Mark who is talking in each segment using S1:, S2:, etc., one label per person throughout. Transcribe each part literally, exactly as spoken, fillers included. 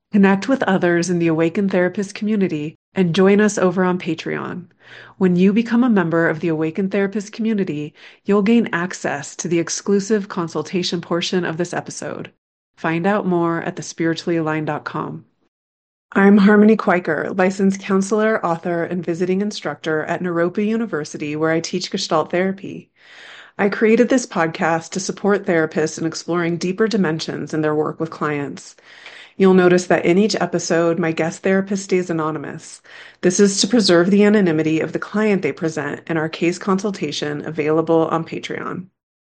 S1: Connect with others in the Awaken Therapist community and join us over on Patreon. When you become a member of the Awaken Therapist community, you'll gain access to the exclusive consultation portion of this episode. Find out more at the spiritually aligned dot com. I'm Harmony Quiker, licensed counselor, author, and visiting instructor at Naropa University, where I teach Gestalt therapy. I created this podcast to support therapists in exploring deeper dimensions in their work with clients. You'll notice that in each episode, my guest therapist stays anonymous. This is to preserve the anonymity of the client they present in our case consultation available on Patreon.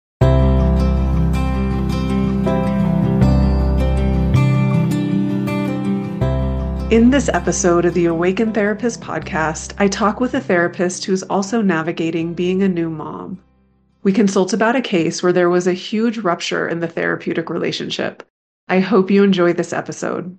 S1: In this episode of the Awaken Therapist podcast, I talk with a therapist who's also navigating being a new mom. We consult about a case where there was a huge rupture in the therapeutic relationship. I hope you enjoy this episode.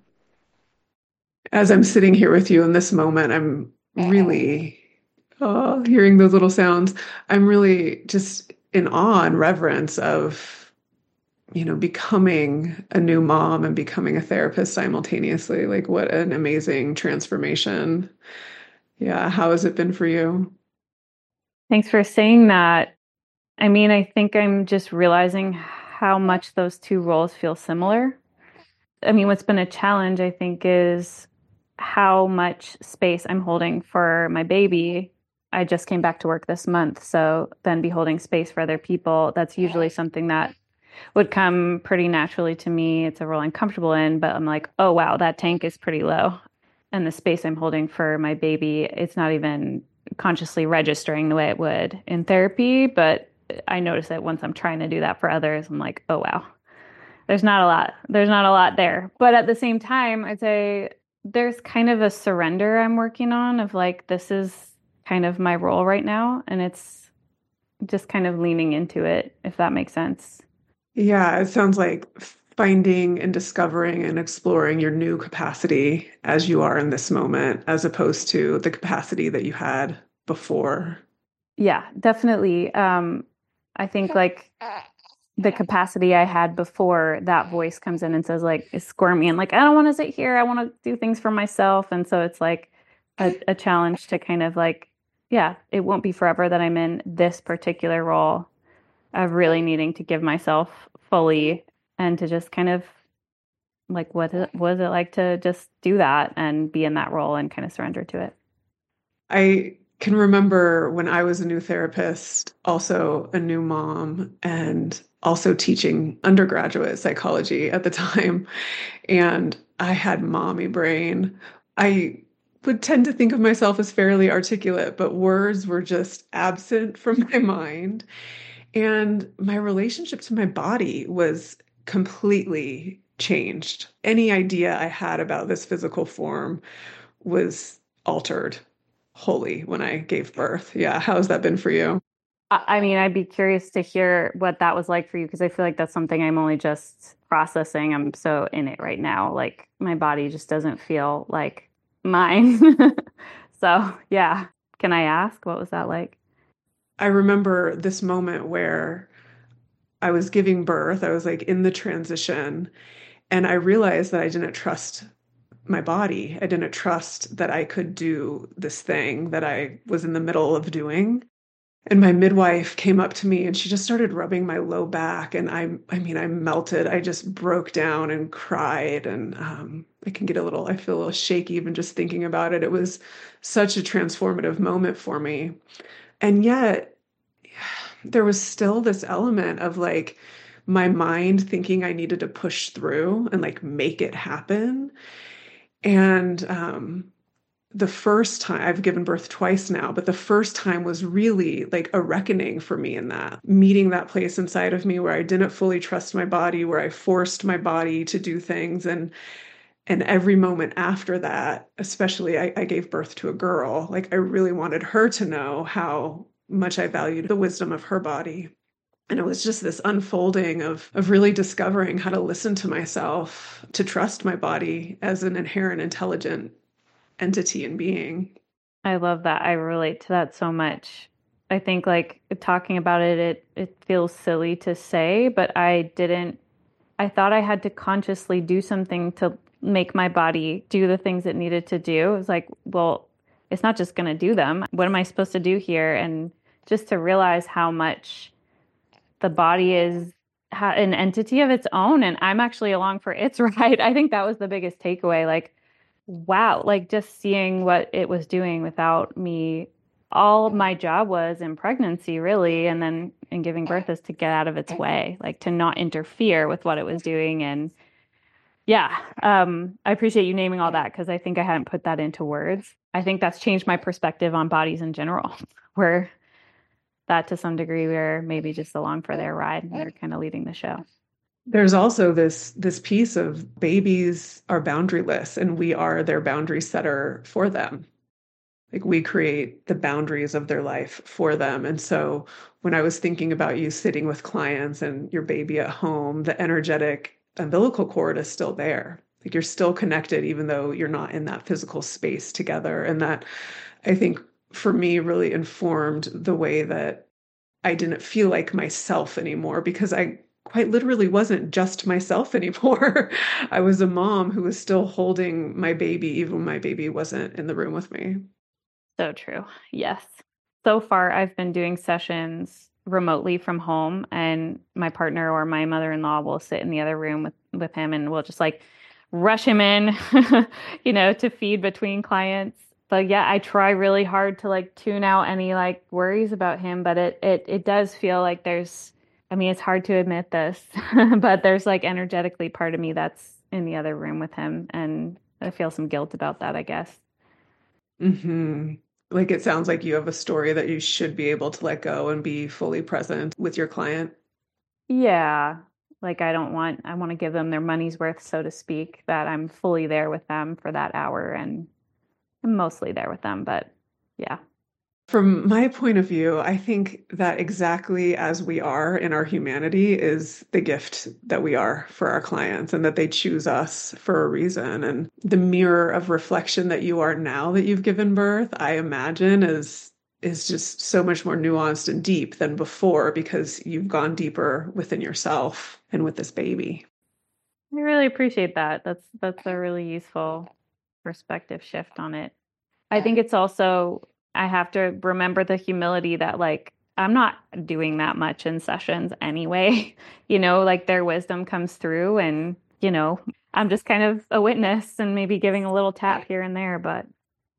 S1: As I'm sitting here with you in this moment, I'm really oh, hearing those little sounds. I'm really just in awe and reverence of, you know, becoming a new mom and becoming a therapist simultaneously. Like, what an amazing transformation. Yeah. How has it been for you?
S2: Thanks for saying that. I mean, I think I'm just realizing how much those two roles feel similar. I mean, what's been a challenge, I think, is how much space I'm holding for my baby. I just came back to work this month, so then be holding space for other people. That's usually something that would come pretty naturally to me. It's a role I'm comfortable in, but I'm like, oh, wow, that tank is pretty low. And the space I'm holding for my baby, it's not even consciously registering the way it would in therapy, but I notice that once I'm trying to do that for others, I'm like, oh, wow, there's not a lot. There's not a lot there. But at the same time, I'd say there's kind of a surrender I'm working on of like, this is kind of my role right now. And it's just kind of leaning into it, if that makes sense.
S1: Yeah, it sounds like finding and discovering and exploring your new capacity as you are in this moment, as opposed to the capacity that you had before.
S2: Yeah, definitely. Um, I think like the capacity I had before, that voice comes in and says like, is squirmy and like, I don't want to sit here. I want to do things for myself. And so it's like a, a challenge to kind of like, yeah, it won't be forever that I'm in this particular role of really needing to give myself fully and to just kind of like, what is, what is it like to just do that and be in that role and kind of surrender to it?
S1: I can remember when I was a new therapist, also a new mom, and also teaching undergraduate psychology at the time. And I had mommy brain. I would tend to think of myself as fairly articulate, but words were just absent from my mind. And my relationship to my body was completely changed. Any idea I had about this physical form was altered wholly when I gave birth. Yeah. How's that been for you?
S2: I I mean, I'd be curious to hear what that was like for you because I feel like that's something I'm only just processing. I'm so in it right now. Like my body just doesn't feel like mine. So, yeah. Can I ask what was that like?
S1: I remember this moment where I was giving birth. I was like in the transition, and I realized that I didn't trust my body. I didn't trust that I could do this thing that I was in the middle of doing. And my midwife came up to me and she just started rubbing my low back. And I, I mean, I melted. I just broke down and cried. And um, I can get a little, I feel a little shaky even just thinking about it. It was such a transformative moment for me. And yet, there was still this element of like my mind thinking I needed to push through and like make it happen. And um, the first time I've given birth twice now, but the first time was really like a reckoning for me in that meeting that place inside of me where I didn't fully trust my body, where I forced my body to do things. And and every moment after that, especially I, I gave birth to a girl, like I really wanted her to know how much I valued the wisdom of her body. And it was just this unfolding of, of really discovering how to listen to myself, to trust my body as an inherent intelligent entity and being.
S2: I love that. I relate to that so much. I think like talking about it, it it feels silly to say, but I didn't I thought I had to consciously do something to make my body do the things it needed to do. It was like, well, it's not just going to do them. What am I supposed to do here? And just to realize how much the body is an entity of its own, and I'm actually along for its ride. I think that was the biggest takeaway. Like, wow, like just seeing what it was doing without me. All my job was in pregnancy, really, and then in giving birth is to get out of its way, like to not interfere with what it was doing. And yeah, um, I appreciate you naming all that because I think I hadn't put that into words. I think that's changed my perspective on bodies in general, where that to some degree we're maybe just along for their ride and they're kind of leading the show.
S1: There's also this this piece of babies are boundaryless and we are their boundary setter for them. Like we create the boundaries of their life for them. And so when I was thinking about you sitting with clients and your baby at home, the energetic umbilical cord is still there. Like you're still connected, even though you're not in that physical space together. And that, I think, for me, really informed the way that I didn't feel like myself anymore, because I quite literally wasn't just myself anymore. I was a mom who was still holding my baby, even when my baby wasn't in the room with me.
S2: So true. Yes. So far, I've been doing sessions remotely from home, and my partner or my mother-in-law will sit in the other room with, with him, and we'll just like rush him in, you know, to feed between clients. But yeah, I try really hard to like tune out any like worries about him, but it it it does feel like there's, I mean, it's hard to admit this, but there's like energetically part of me that's in the other room with him, and I feel some guilt about that, I guess.
S1: Mm-hmm. Like it sounds like you have a story that you should be able to let go and be fully present with your client.
S2: Yeah. Like I don't want, I want to give them their money's worth, so to speak, that I'm fully there with them for that hour, and I'm mostly there with them, but yeah.
S1: From my point of view, I think that exactly as we are in our humanity is the gift that we are for our clients, and that they choose us for a reason. And the mirror of reflection that you are now that you've given birth, I imagine is is just so much more nuanced and deep than before, because you've gone deeper within yourself and with this baby.
S2: I really appreciate that. That's that's a really useful perspective shift on it. I think it's also, I have to remember the humility that like I'm not doing that much in sessions anyway. You know, like their wisdom comes through, and you know, I'm just kind of a witness and maybe giving a little tap here and there, but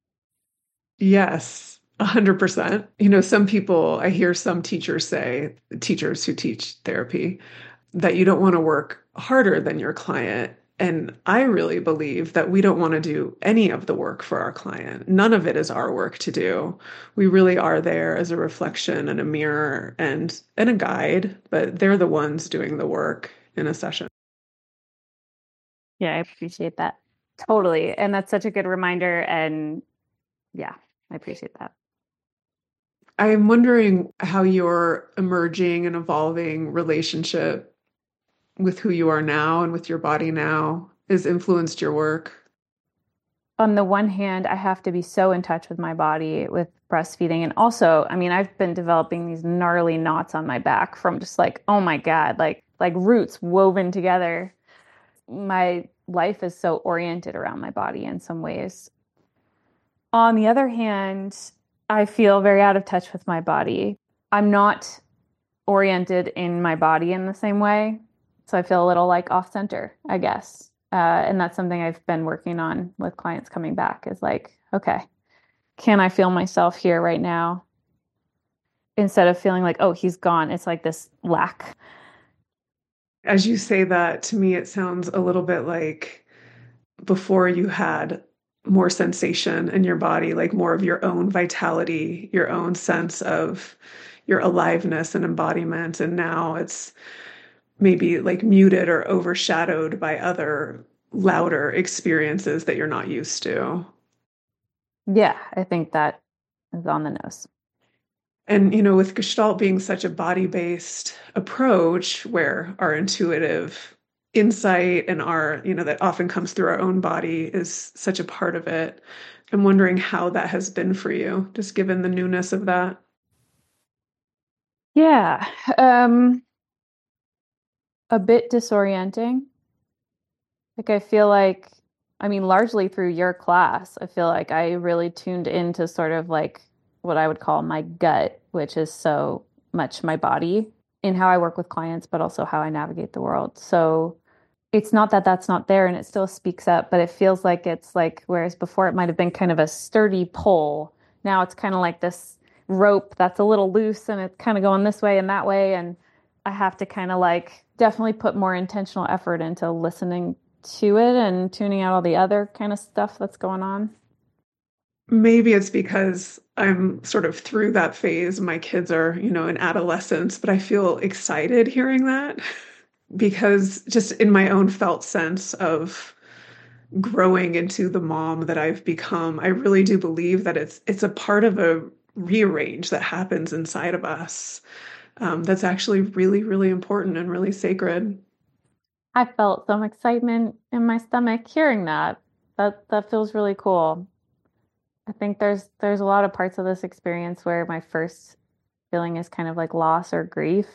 S1: Yes, a hundred percent. You know, some people, I hear some teachers say, teachers who teach therapy, that you don't want to work harder than your client. And I really believe that we don't want to do any of the work for our client. None of it is our work to do. We really are there as a reflection and a mirror and and a guide, but they're the ones doing the work in a session.
S2: yeah, I appreciate that. Totally. And that's such a good reminder. And yeah, I appreciate that.
S1: I'm wondering how your emerging and evolving relationship with who you are now and with your body now has influenced your work.
S2: On the one hand, I have to be so in touch with my body with breastfeeding. And also, I mean, I've been developing these gnarly knots on my back from just like, oh my God, like like roots woven together. My life is so oriented around my body in some ways. On the other hand, I feel very out of touch with my body. I'm not oriented in my body in the same way. So I feel a little like off center, I guess. Uh, and that's something I've been working on with clients coming back is like, okay, can I feel myself here right now? Instead of feeling like, oh, he's gone. It's like this lack.
S1: As you say that, to me, it sounds a little bit like before you had more sensation in your body, like more of your own vitality, your own sense of your aliveness and embodiment. And now it's maybe like muted or overshadowed by other louder experiences that you're not used to.
S2: Yeah, I think that is on the nose.
S1: And, you know, with Gestalt being such a body-based approach where our intuitive insight and our, you know, that often comes through our own body is such a part of it. I'm wondering how that has been for you, just given the newness of that.
S2: Yeah, um, a bit disorienting. Like I feel like I mean, largely through your class, I feel like I really tuned into sort of like what I would call my gut, which is so much my body in how I work with clients, but also how I navigate the world. So it's not that that's not there and it still speaks up, but it feels like it's like, whereas before it might have been kind of a sturdy pull, now it's kind of like this rope that's a little loose and it's kind of going this way and that way. And I have to kind of like definitely put more intentional effort into listening to it and tuning out all the other kind of stuff that's going on.
S1: Maybe it's because I'm sort of through that phase. My kids are, you know, in adolescence, but I feel excited hearing that because just in my own felt sense of growing into the mom that I've become, I really do believe that it's it's a part of a rearrange that happens inside of us. Um, that's actually really, really important and really sacred.
S2: I felt some excitement in my stomach hearing that. That that feels really cool. I think there's there's a lot of parts of this experience where my first feeling is kind of like loss or grief.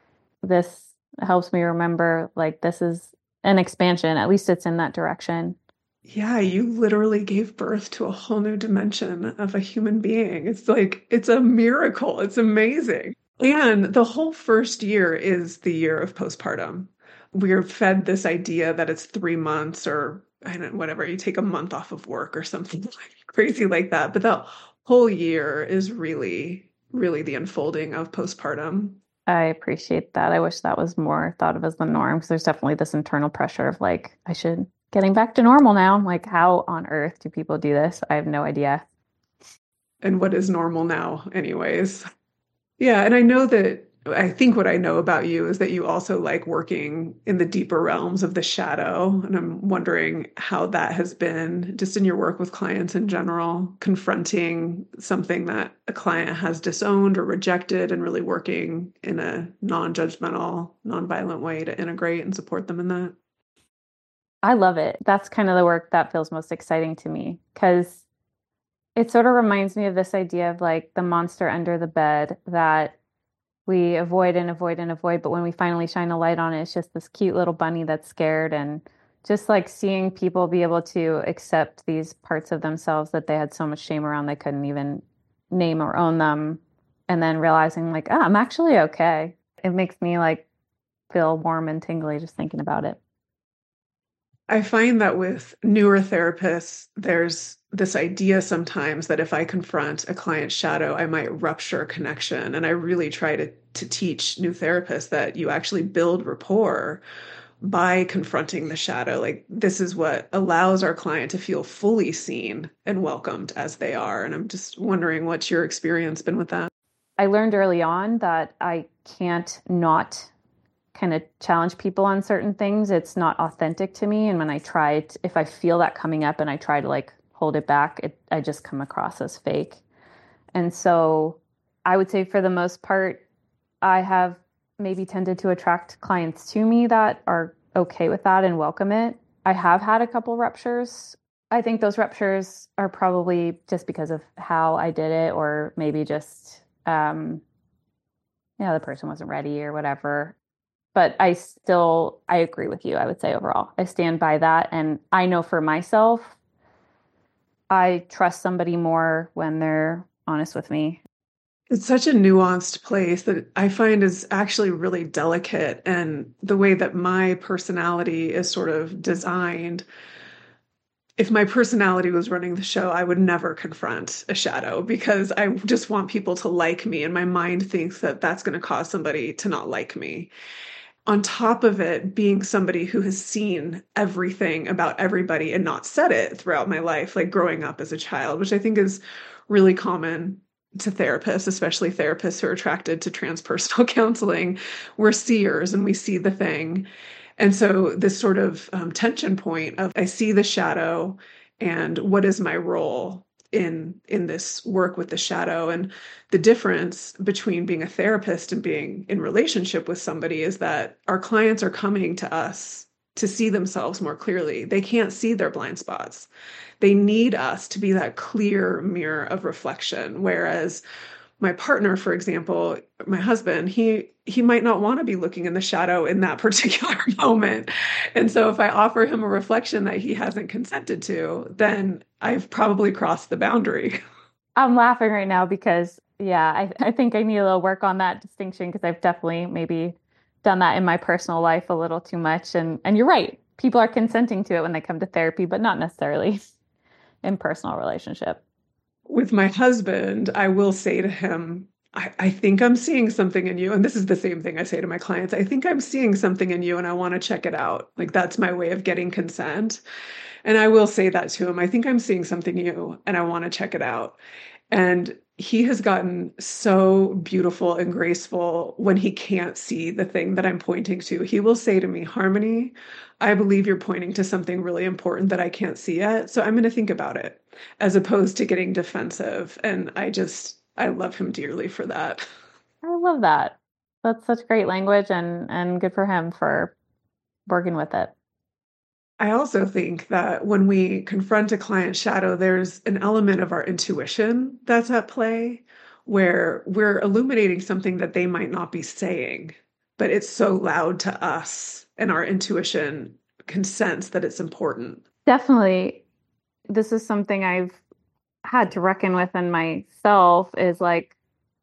S2: This helps me remember like this is an expansion. At least it's in that direction.
S1: Yeah, you literally gave birth to a whole new dimension of a human being. It's like, it's a miracle. It's amazing. And the whole first year is the year of postpartum. We're fed this idea that it's three months or I don't know, whatever, you take a month off of work or something like crazy like that. But the whole year is really, really the unfolding of postpartum.
S2: I appreciate that. I wish that was more thought of as the norm because there's definitely this internal pressure of like, I should getting back to normal now. Like, how on earth do people do this? I have no idea.
S1: And what is normal now, anyways. Yeah, and I know that I think what I know about you is that you also like working in the deeper realms of the shadow. And I'm wondering how that has been just in your work with clients in general, confronting something that a client has disowned or rejected and really working in a non-judgmental, non-violent way to integrate and support them in that.
S2: I love it. That's kind of the work that feels most exciting to me because it sort of reminds me of this idea of like the monster under the bed that we avoid and avoid and avoid. But when we finally shine a light on it, it's just this cute little bunny that's scared. And just like seeing people be able to accept these parts of themselves that they had so much shame around, they couldn't even name or own them. And then realizing like, oh, I'm actually okay. It makes me like feel warm and tingly just thinking about it.
S1: I find that with newer therapists, there's this idea sometimes that if I confront a client's shadow, I might rupture a connection. And I really try to, to teach new therapists that you actually build rapport by confronting the shadow. Like, this is what allows our client to feel fully seen and welcomed as they are. And I'm just wondering what's your experience been with that?
S2: I learned early on that I can't not kind of challenge people on certain things. It's not authentic to me. And when I try it, if I feel that coming up and I try to like hold it back, it, I just come across as fake. And so I would say for the most part, I have maybe tended to attract clients to me that are okay with that and welcome it. I have had a couple ruptures. I think those ruptures are probably just because of how I did it, or maybe just, um, you know, the person wasn't ready or whatever. But I still, I agree with you, I would say overall. I stand by that. And I know for myself, I trust somebody more when they're honest with me.
S1: It's such a nuanced place that I find is actually really delicate. And the way that my personality is sort of designed, if my personality was running the show, I would never confront a shadow because I just want people to like me. And my mind thinks that that's going to cause somebody to not like me. On top of it, being somebody who has seen everything about everybody and not said it throughout my life, like growing up as a child, which I think is really common to therapists, especially therapists who are attracted to transpersonal counseling. We're seers and we see the thing. And so this sort of um, tension point of I see the shadow and what is my role in in this work with the shadow. And the difference between being a therapist and being in relationship with somebody is that our clients are coming to us to see themselves more clearly. They can't see their blind spots. They need us to be that clear mirror of reflection. Whereas my partner, for example, my husband, he he might not want to be looking in the shadow in that particular moment. And so if I offer him a reflection that he hasn't consented to, then I've probably crossed the boundary.
S2: I'm laughing right now because, yeah, I, I think I need a little work on that distinction because I've definitely maybe done that in my personal life a little too much. And and you're right. People are consenting to it when they come to therapy, but not necessarily in personal relationship.
S1: With my husband, I will say to him, I, I think I'm seeing something in you. And this is the same thing I say to my clients. I think I'm seeing something in you and I want to check it out. Like that's my way of getting consent. And I will say that to him. I think I'm seeing something in you and I want to check it out. And he has gotten so beautiful and graceful when he can't see the thing that I'm pointing to. He will say to me, Harmony, I believe you're pointing to something really important that I can't see yet. So I'm going to think about it, as opposed to getting defensive. And I just, I love him dearly for that.
S2: I love that. That's such great language and and good for him for working with it.
S1: I also think that when we confront a client shadow, there's an element of our intuition that's at play where we're illuminating something that they might not be saying, but it's so loud to us and our intuition can sense that it's important.
S2: Definitely, this is something I've had to reckon with in myself is like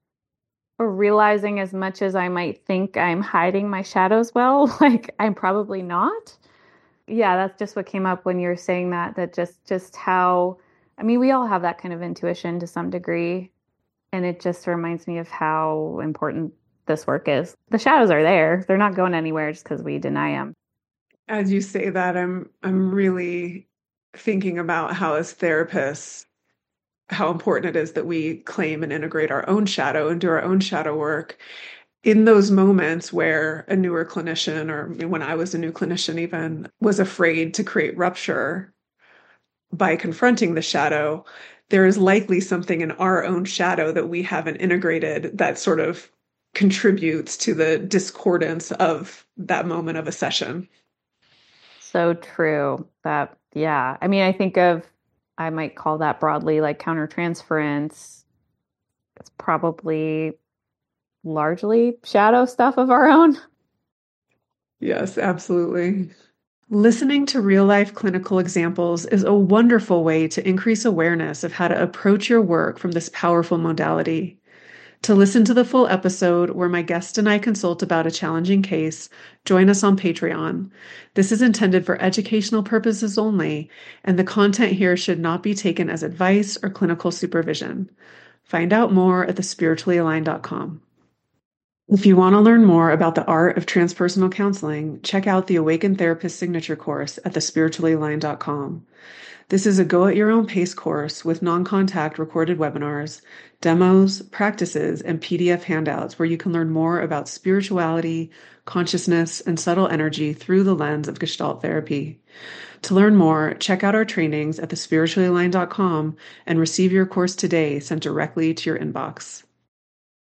S2: realizing as much as I might think I'm hiding my shadows well, like I'm probably not. Yeah, that's just what came up when you were saying that, that just just how, I mean, we all have that kind of intuition to some degree, and it just reminds me of how important this work is. The shadows are there. They're not going anywhere just because we deny them.
S1: As you say that, I'm I'm really thinking about how as therapists, how important it is that we claim and integrate our own shadow and do our own shadow work in those moments where a newer clinician, or when I was a new clinician even, was afraid to create rupture by confronting the shadow. There is likely something in our own shadow that we haven't integrated that sort of contributes to the discordance of that moment of a session.
S2: So true. That, yeah. I mean, I think of, I might call that broadly like countertransference. It's probably largely shadow stuff of our own.
S1: Yes, absolutely. Listening to real life clinical examples is a wonderful way to increase awareness of how to approach your work from this powerful modality. To listen to the full episode where my guest and I consult about a challenging case, join us on Patreon. This is intended for educational purposes only, and the content here should not be taken as advice or clinical supervision. Find out more at the spiritually aligned dot com. If you want to learn more about the art of transpersonal counseling, check out the Awakened Therapist Signature Course at the spiritually aligned dot com. This is a go-at-your-own-pace course with non-contact recorded webinars, demos, practices, and P D F handouts where you can learn more about spirituality, consciousness, and subtle energy through the lens of Gestalt therapy. To learn more, check out our trainings at the spiritually aligned dot com and receive your course today sent directly to your inbox.